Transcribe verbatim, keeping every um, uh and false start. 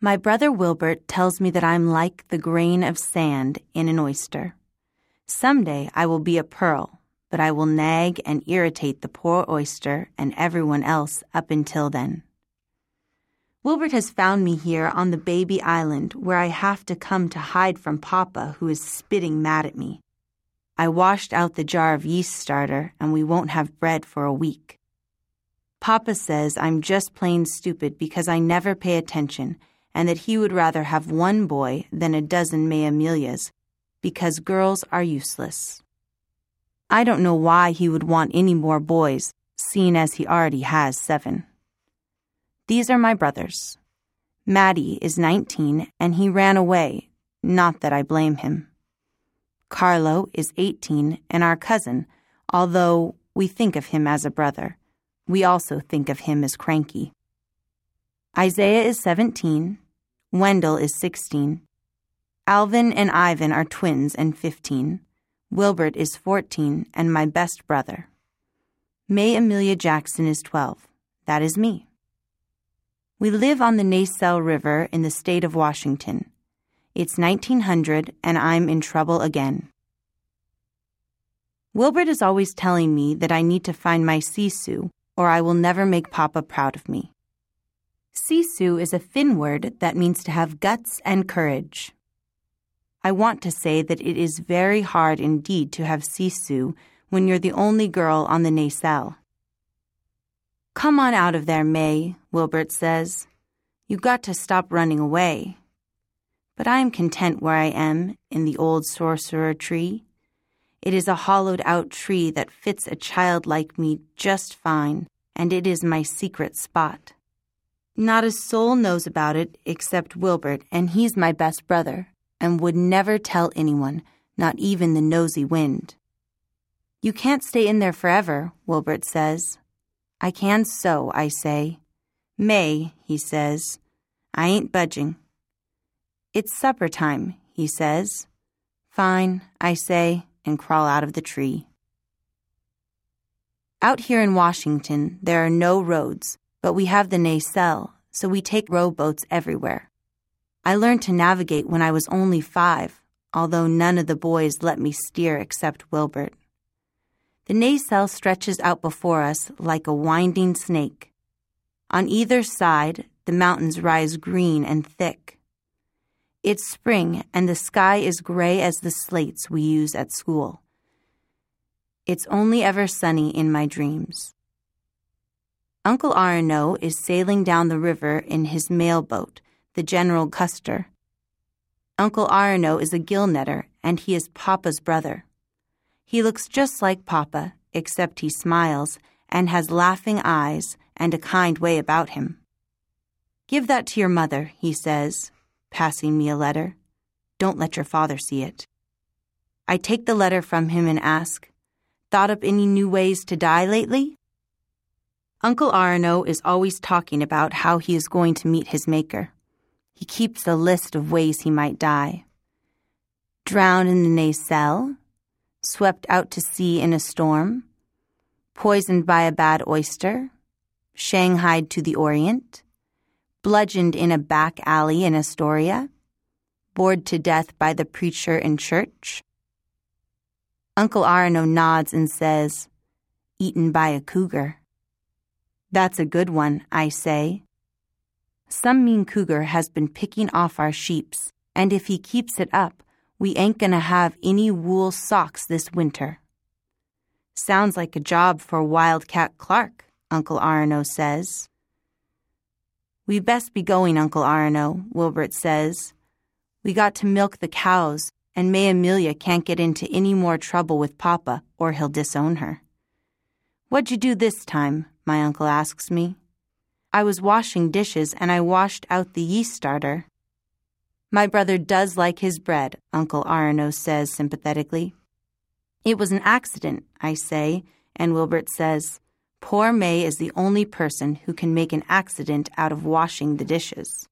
My brother Wilbert tells me that I'm like the grain of sand in an oyster. Someday I will be a pearl, but I will nag and irritate the poor oyster and everyone else up until then. Wilbert has found me here on the baby island where I have to come to hide from Papa, who is spitting mad at me. I washed out the jar of yeast starter and we won't have bread for a week. Papa says I'm just plain stupid because I never pay attention and that he would rather have one boy than a dozen May Amelias because girls are useless. I don't know why he would want any more boys, seeing as he already has seven. These are my brothers. Matty is nineteen and he ran away, not that I blame him. Carlo is eighteen and our cousin, although we think of him as a brother. We also think of him as cranky. Isaiah is seventeen. Wendell is sixteen. Alvin and Ivan are twins and fifteen. Wilbert is fourteen and my best brother. May Amelia Jackson is twelve. That is me. We live on the Nassau River in the state of Washington. It's nineteen hundred and I'm in trouble again. Wilbert is always telling me that I need to find my Sisu or I will never make Papa proud of me. Sisu is a Finn word that means to have guts and courage. I want to say that it is very hard indeed to have Sisu when you're the only girl on the Nassau. Come on out of there, May, Wilbert says. You got to stop running away. But I am content where I am, in the old sorcerer tree. It is a hollowed-out tree that fits a child like me just fine, and it is my secret spot. Not a soul knows about it except Wilbert, and he's my best brother, and would never tell anyone, not even the nosy wind. You can't stay in there forever, Wilbert says. I can so, I say. May, he says. I ain't budging. It's supper time, he says. Fine, I say, and crawl out of the tree. Out here in Washington, there are no roads, but we have the Nassau, so we take rowboats everywhere. I learned to navigate when I was only five, although none of the boys let me steer except Wilbert. The Nassau stretches out before us like a winding snake. On either side, the mountains rise green and thick. It's spring, and the sky is gray as the slates we use at school. It's only ever sunny in my dreams. Uncle Arno is sailing down the river in his mail boat, the General Custer. Uncle Arno is a gill netter, and he is Papa's brother. He looks just like Papa, except he smiles and has laughing eyes and a kind way about him. Give that to your mother, he says, passing me a letter. Don't let your father see it. I take the letter from him and ask, thought up any new ways to die lately? Uncle Arno is always talking about how he is going to meet his maker. He keeps a list of ways he might die. Drowned in the Nassau, swept out to sea in a storm, poisoned by a bad oyster, shanghaied to the Orient, bludgeoned in a back alley in Astoria, bored to death by the preacher in church. Uncle Arno nods and says, eaten by a cougar. That's a good one, I say. Some mean cougar has been picking off our sheeps, and if he keeps it up, we ain't gonna have any wool socks this winter. Sounds like a job for Wildcat Clark, Uncle Arno says. We best be going, Uncle Arno, Wilbert says. We got to milk the cows, and May Amelia can't get into any more trouble with Papa, or he'll disown her. What'd you do this time? My uncle asks me. I was washing dishes, and I washed out the yeast starter. My brother does like his bread, Uncle Arno says sympathetically. It was an accident, I say, and Wilbert says, poor May is the only person who can make an accident out of washing the dishes.